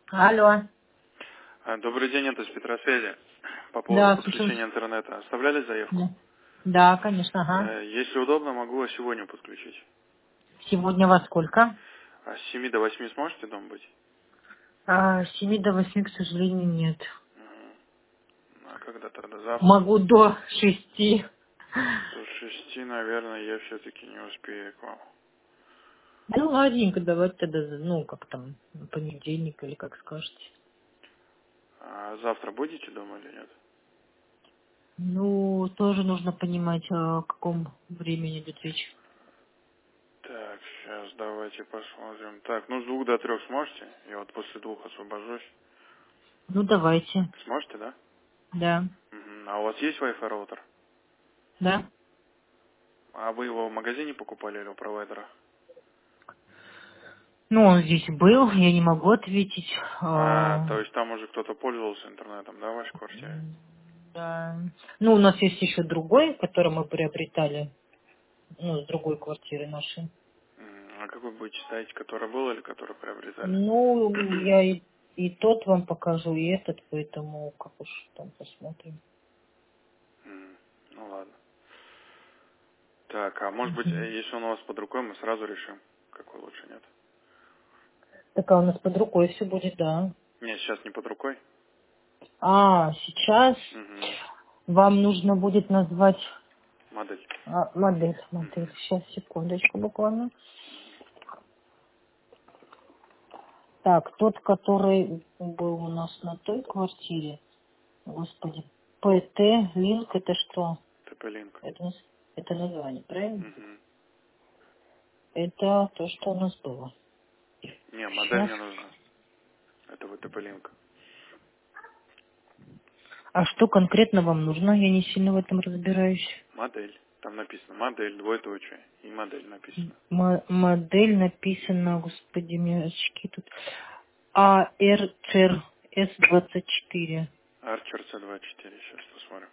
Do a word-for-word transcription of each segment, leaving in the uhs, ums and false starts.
Алло. А, Добрый день, это с Петросвязи. По поводу Да, слушаю. подключения интернета. Оставляли заявку? Да, Да, конечно, ага. Э, Если удобно, могу вас сегодня подключить. Сегодня во сколько? А с семи до восьми сможете дома быть? А, с семи до восьми, к сожалению, нет. Мгм. А когда тогда завтра? Могу до шести. До шести, наверное, я все-таки не успею к вам. Ну, ладненько, давайте тогда, ну, как там, понедельник или как скажете. А завтра будете дома или нет? Ну, тоже нужно понимать, о каком времени идет речь. Так, сейчас давайте посмотрим. Так, ну с двух до трех сможете? Я вот после двух освобожусь. Ну, давайте. Сможете, да? Да. Мгм. А у вас есть Wi-Fi роутер? Да? А вы его в магазине покупали или у провайдера? Ну, он здесь был, я не могу ответить. А, А, то есть там уже кто-то пользовался интернетом, да, в вашей квартире? да. Ну, у нас есть еще другой, который мы приобретали, ну, с другой квартиры нашей. М, А какой будете ставить, который был или который приобретали? Ну, я и, и тот вам покажу, и этот, поэтому как уж там посмотрим. М, Ну ладно. Так, а может быть, Мгм. э, если он у вас под рукой, мы сразу решим, какой лучше, нет? Так, а у нас под рукой все будет, да. Нет, сейчас не под рукой. А, сейчас Угу. вам нужно будет назвать Модель. а, модель, Угу. модель. Сейчас, секундочку буквально. Так, тот, который был у нас на той квартире, господи, пэ тэ, Линк, это что? ТП-линк. Это, нас- это название, правильно? Угу. Это то, что у нас было. Не, модель Сейчас. не нужно. Это вот ТП-линк. А что конкретно вам нужно? Я не сильно в этом разбираюсь. Модель. Там написано модель, двоеточие. И модель написано. М- модель написана, господи, у меня очки тут. А эр цэр эс двадцать четыре. Арчер С двадцать четыре. Сейчас посмотрим.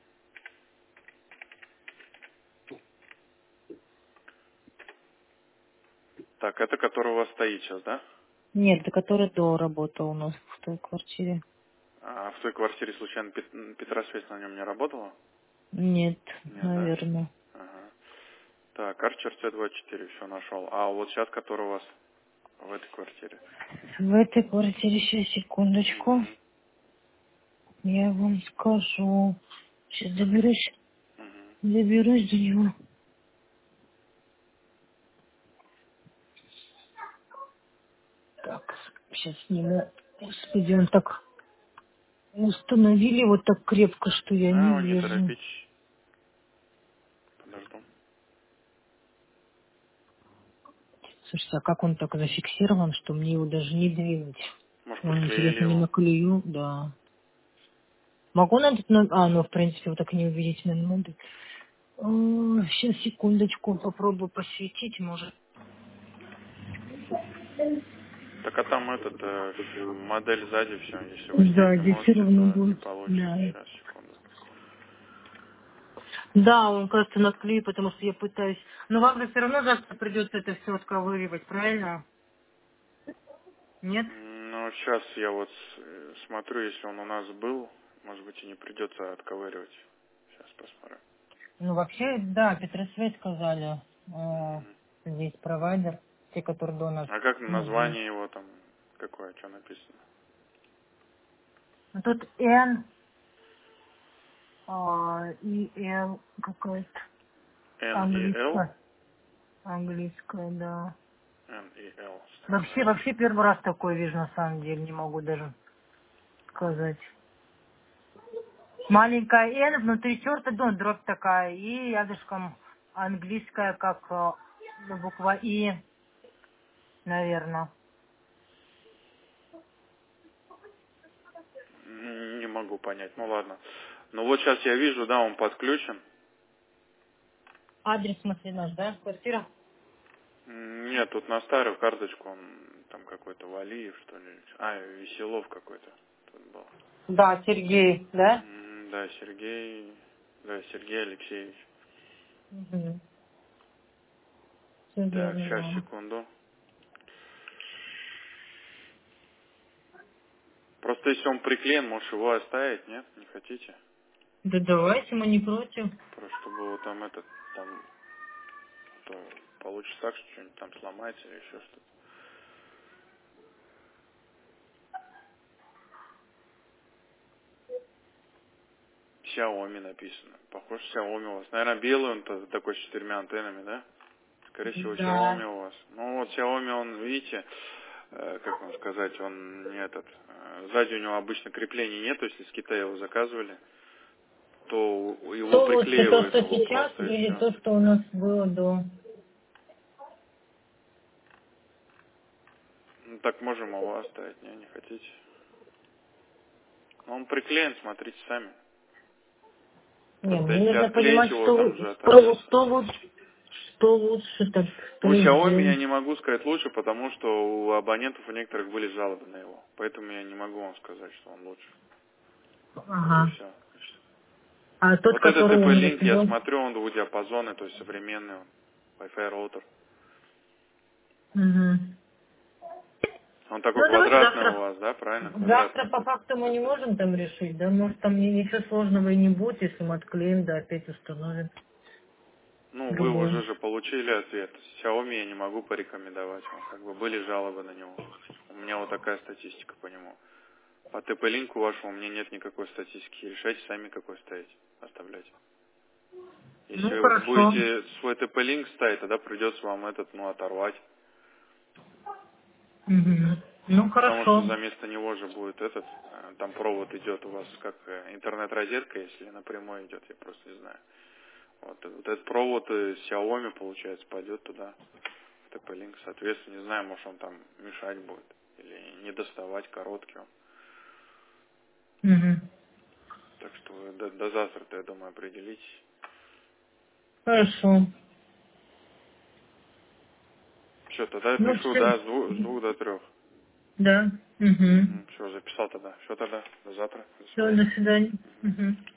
Так, это который у вас стоит сейчас, да? Нет, это который до работал у нас в той квартире. А в той квартире случайно Пет- м, Петросвязь на нем не работала? Нет, Нет, да? наверное. Ага. Так, Арчер С двадцать четыре, все нашел. А вот сейчас, который у вас в этой квартире? В этой квартире, сейчас, секундочку, Угу. я вам скажу. Сейчас доберусь, Угу. доберусь до него. Так, сейчас сниму. Господи, он так установили вот так крепко, что я А, не вы не вижу. торопитесь. Подожду. Слушайте, а как он так зафиксирован, что мне его даже не двинуть? Может, Он, подклеили интересно, не его? наклею? Да. Могу на этот номер? А, ну, в принципе, вы так и не увидите на номер. Сейчас, секундочку, попробую посветить, может. Так, а там этот, э, модель сзади все. Если вы снять не Сзади все можете, равно то не будет. получится. Да. Сейчас, секунду. Да, он, кажется, наклеит, потому что я пытаюсь. Но вам же все равно завтра придется это все отковыривать, правильно? Нет? М, Ну, сейчас я вот с- э, смотрю, если он у нас был, может быть, и не придется отковыривать. Сейчас посмотрим. Ну, вообще, да, Петросвет сказали, э, Мгм. здесь провайдер, те, которые до нас. А как Ну, был. название его там, какое, что написано? Ну, тут N, а, и L какая-то N и L? английская. Английская, да. N и L. Вообще, вообще первый раз такое вижу, на самом деле, не могу даже сказать. Маленькая N, внутри черта, ну, дробь такая, и рядышком английская, как э, ну, буква И, наверное. М, Не могу понять, ну ладно. Ну вот сейчас я вижу, да, он подключен. Адрес, смотри, наш, да, квартира? М, Нет, тут на старую карточку он там какой-то Валиев, что ли. А, Веселов какой-то тут был. Да, Сергей, да? М, Да, Сергей, да, Сергей Алексеевич. Угу. Все Так, верно, сейчас, да. секунду. Просто если он приклеен, может его оставить, нет? Не хотите? Да давайте, мы не против. Просто чтобы его там этот, там, то получится так, что что-нибудь там сломается или еще что-то. Xiaomi написано. Похож Xiaomi у вас. Наверное, белый он -то, такой с четырьмя антеннами, да? Скорее всего, Xiaomi Да. у вас. Ну вот Xiaomi, он, видите, э, как вам сказать, он не этот. э, Сзади у него обычно креплений нет, то есть если с Китая его заказывали, то его Что лучше, то, приклеивают что к сейчас, лоту и или все. то, что у нас было до... Ну так можем его оставить, не, не хотите. Но он приклеен, смотрите сами. Не, Просто мне если нужно отклеить понимать, его, что, там лу- же что, оторвется. что лучше, что лучше, так У Xiaomi я сказать. не могу сказать лучше, потому что у абонентов у некоторых были жалобы на его. Поэтому я не могу вам сказать, что он лучше. Вот и Ага. все. А тот, Вот этот который у меня ти пи-Link, я был... смотрю, он двухдиапазонный, то есть современный он. Wi-Fi роутер. Угу. Он такой Ну, давайте квадратный у завтра. вас, да, правильно? Завтра Квадратный. по факту мы не можем там решить, да? Может, там ни- ничего сложного и не будет, если мы отклеим, да, опять установим Ну, вы уже другой. же получили ответ. Xiaomi я не могу порекомендовать вам. Как бы были жалобы на него. У меня вот такая статистика по нему. По ти пи-Link вашему у меня нет никакой статистики. Решайте сами, какой ставить, оставлять. Если Ну, вы хорошо. будете свой ти пи-Link ставить, тогда придется вам этот, ну, оторвать. Угу. Ну, Потому что хорошо. за место него же будет этот, э, там провод идет у вас как э, интернет-розетка, если напрямую идет, я просто не знаю. Вот, э, вот этот провод э, Xiaomi, получается, пойдет туда, в ти пи-Link. Соответственно, не знаю, может он там мешать будет. Или не доставать, короткий он. Угу. Так что вы до, до завтра-то, я думаю, определитесь. Хорошо. Все, тогда Ну, пишу, все. да, с двух, с двух до трех. Да. Угу. Все, записал тогда. Все тогда, до завтра, до Все, свидания. до свидания. Угу.